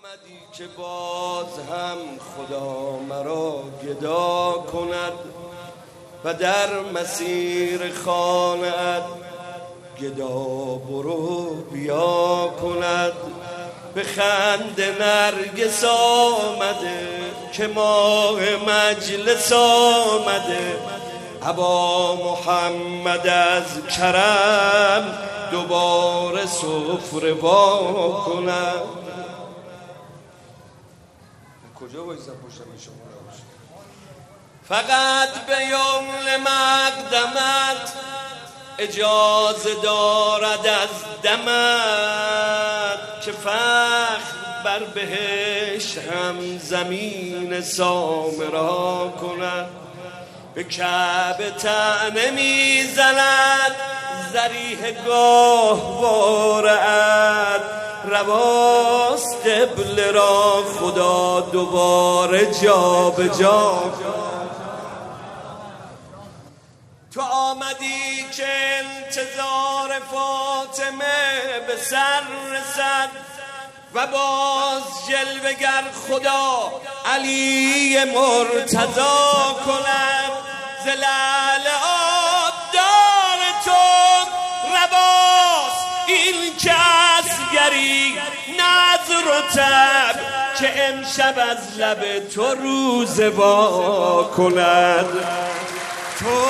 آمدی که باز هم خدا مرا گدا کند و در مسیر خانه‌ات گدا برو بیا کند. به خنده نرگس آمده که ماه مجلس آمده، ابا محمد از کرم دوباره سفره وا کند. کجا بایستم پشتم شما باشه؟ فقط به یمن مقدمت اجازه دارد از دمت که فخر بر بهشت هم زمین سامرا کند. به کعبه طعنه میزند ذریح گاهواره‌ات، رواست قبله را خدا دوباره جا به جا. تو آمدی که انتظار فاطمه به سر رسد و باز جلوگر خدا علی مرتضی کند. ز لعل آبدار تو رواست این که اصغری نظر و تب که امشب از لب تو روزه وا کند. تو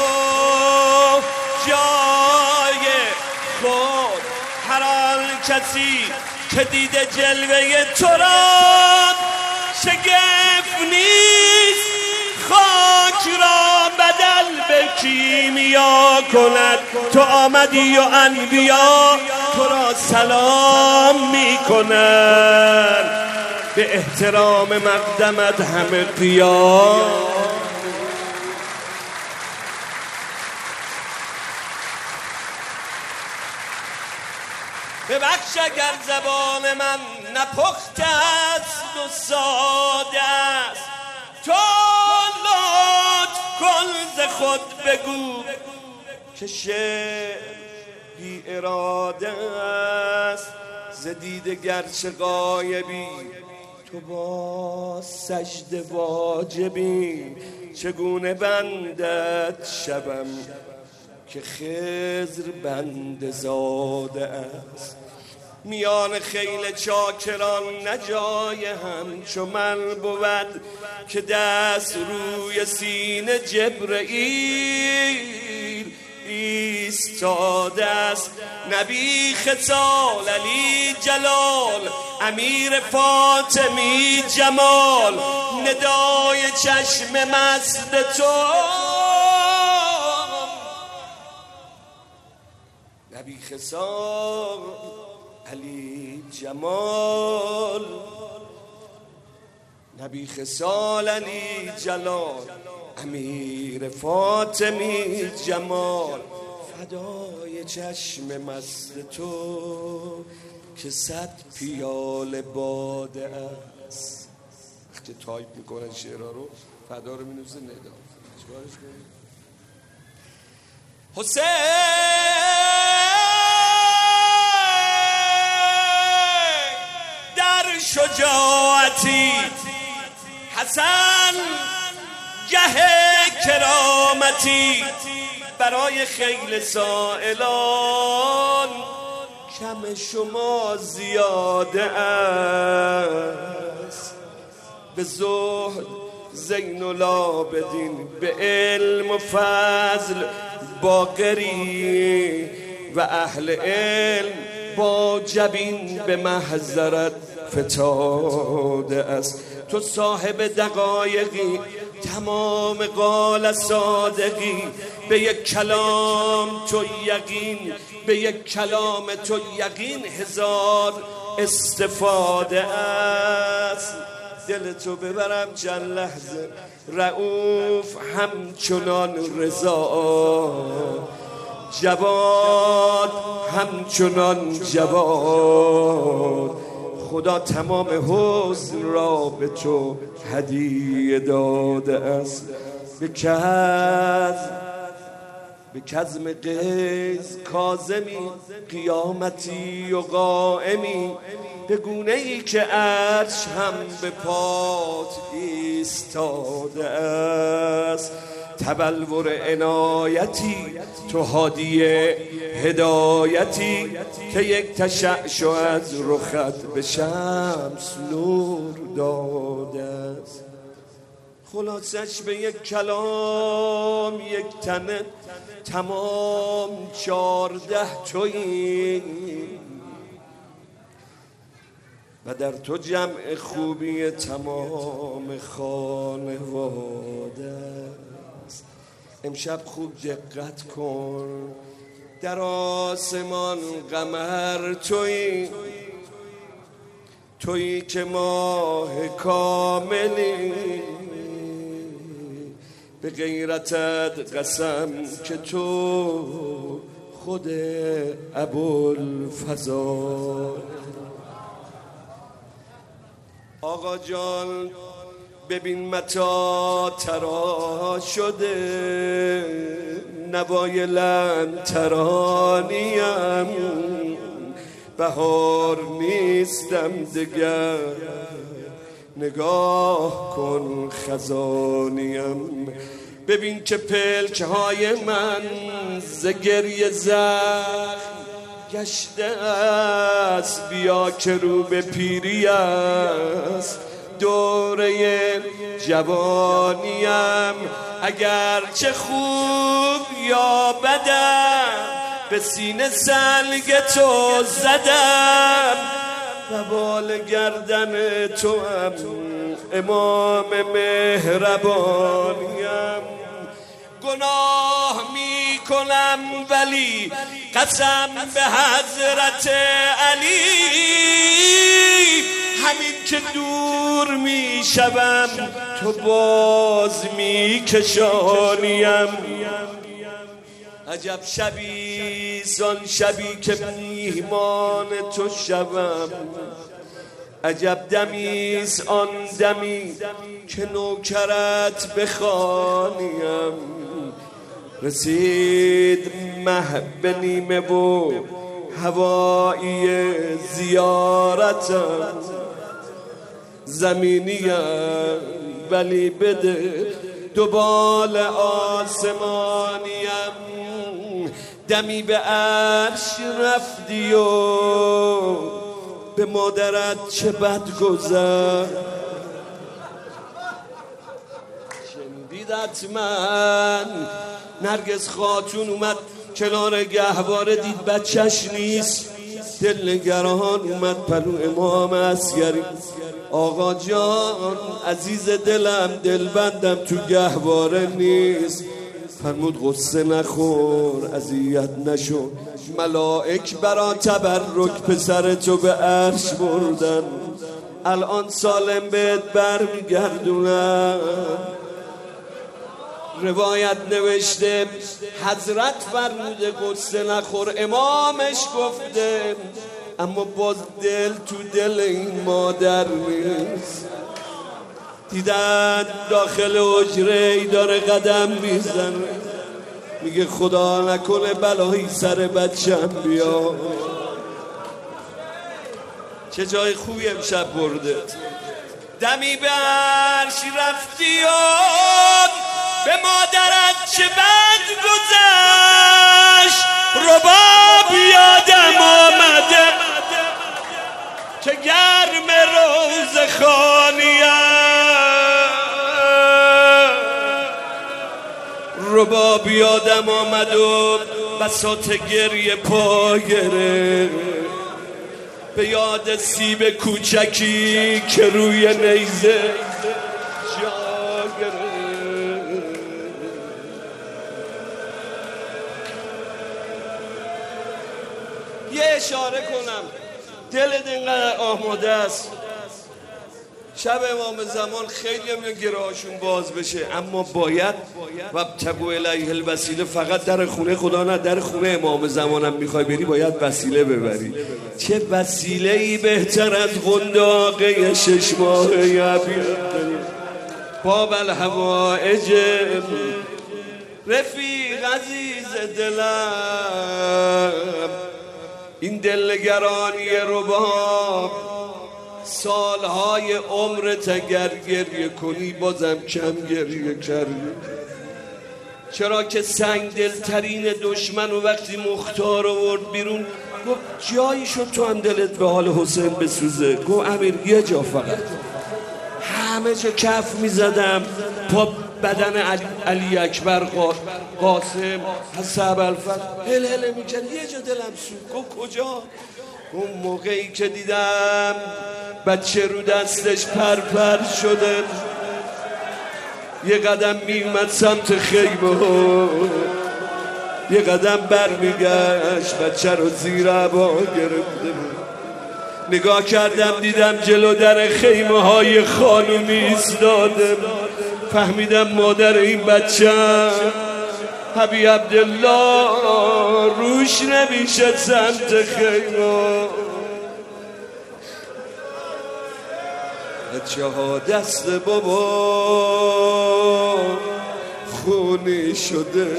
جای خود هر آن کسی که دیده جلوه تو را شگفت نیست خاک را بدل به کیمیا کند. تو آمدی و انبیا تو را سلام می کنند، به احترام مقدمت همه قیام. ببخش اگر زبان من نپخته است و ساده است، تو لطف کن ز خود بگو که شعر بی اراده است. ز دیده گرچه غایبی تو با سجده واجبی، چگونه بندت شبم که خضر بنده زاده است. میان خیل چاکران نجای همچو من بود که دست روی سینه جبرئیل ایستاده است. نبی خصال علی جلال امیر فاطمی جمال، ندای چشم مست تو نبی خصال علی جمال، نبی خصال علی جلال امیر فاطمی جمال، فدای چشم مست تو که 100 پیاله باده است. وقتی تایپ میکنن شعرها رو فدا رو مینویسه ندا چیکارش کنیم؟ حسین در شجاعتی، حسن گه کرامتی، برای خیل سائلان کم شما زیاده است. به زهد زین العابدین، به علم و فضل باقری و اهل علم با جبین به محضرت فتاده است. تو صاحب دقایقی تمام قال صادقی، به یک کلام تو یقین، به یک کلام تو یقین هزار استفاده است. دل تو ببرم چند لحظه رؤوف همچنان رضا، جواد همچنان جواد، خدا تمام حسن را به تو هدیه داده است. به کز به کظم قیس کاظمی قیامتی و قائمی به گونه ای که عرش هم به پات ایستاده است تبلور عنایتی تو هادی هدایتی که یک تشعشع از رخت به شمس نور داده است خلاصش به یک کلام یک تنه تمام 14 تویی و در تو جمع خوبی تمام خانواده است امشب خوب دقت کن در آسمان قمر تویی که ماه کاملی به غیرتت قسم که تو خود ابوالفضل آقا جان ببین متا ترا شده نوای لن ترانیم بهار نیستم دگر نگاه کن خزانیم ببین که پلک های من ز گریه زخم گشته است بیا که رو به پیری است دوره جوانیم اگر چه خوب یا بدم به سینه سلگ تو زدم و بال گردن تو هم امام مهربانیم گناه می کنم ولی قسم به حضرت علی همین که دور می شوم تو باز می کشانیم عجب شبی زان شبی که میهمان تو شوم عجب دمی آن دمی که نوکرت بخوانیم رسید مه به نیمه و هوایی زیارتم زمینیم ولی بده دوبال آسمانیم دمی به عرش رفتی و به مادرت چه بد گذر شنیدت من نرگس خاتون اومد کنار گهواره دید بچهش نیست دل نگران اومد پلو امام عسکری آقا جان عزیز دلم دلبندم تو گهواره نیست فرمود غصه نخور اذیت نشو ملائک برا تبرک پسر تو به عرش بردن الان سالم بهت برمیگردونم روایت نوشته حضرت فرموده غصه نخور امامش گفته اما باز دل تو دل این مادر نیست دیدن داخل حجره ای داره قدم میزنه میگه خدا نکنه بلایی سر بچم بیا چه جای خوبی امشب برده دمی به عرش رفتی و به مادرت چه بد گذشت رباب یادم آمده که گرم روز خانیم رباب یادم آمد و بساط گریه پا گرفت به یاد سیب کوچکی که روی نیزه جا گرفت یه اشاره کنم دلت اینقدر آماده است شب امام زمان خیلی هم گرهاشون باز بشه اما باید و ابتغوا الیه الوسیله فقط در خونه خدا نه در خونه امام زمانم میخوای بری باید وسیله ببری چه وسیله‌ای بهتر از قنداقه 6 ماهه باب الحوائج رفیق عزیز دلم، این دلگرانی رباب سالهای عمرت اگر گریه کنی بازم کم گریه کردی. چرا که سنگ دلترین دشمن و وقتی مختار آورد بیرون گفت جایی شد تو هم دلت به حال حسین بسوزه؟ گفت امیر یه جا فقط. همه جا کف میزدم پا بدن علی اکبر، قاسم، حسن ابوالفضل هل هل میکرد، یه جا دلم سوخت. گفت کجا؟ اون موقعی که دیدم بچه رو دستش پرپر شده، یه قدم میومد سمت خیمه، یه قدم برمیگشت بچه رو زیر عبا گرفته بود. نگاه کردم دیدم جلو در خیمه های خانومی ایستاده، فهمیدم مادر این بچه حبی عبدالله روش نمیشه سمت خیمه. بچه ها دست بابا خونی شده،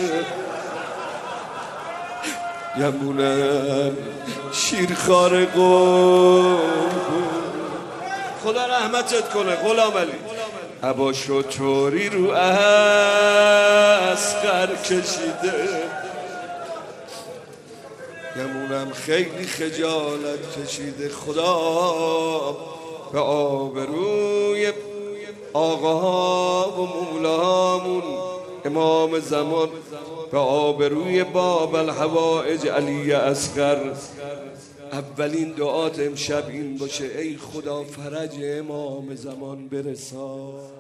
گمونم شیرخوار قوم. خدا رحمتت کنه غلام علی. عبا شطوری رو اصغر کشیده، گمونم خیلی خجالت کشیده. خدا به آبروی آقاها و مولاهامون امام زمان، به آبروی باب الحوائج علی اصغر، اولین دعات امشب این باشه ای خدا فرج امام زمان برسان.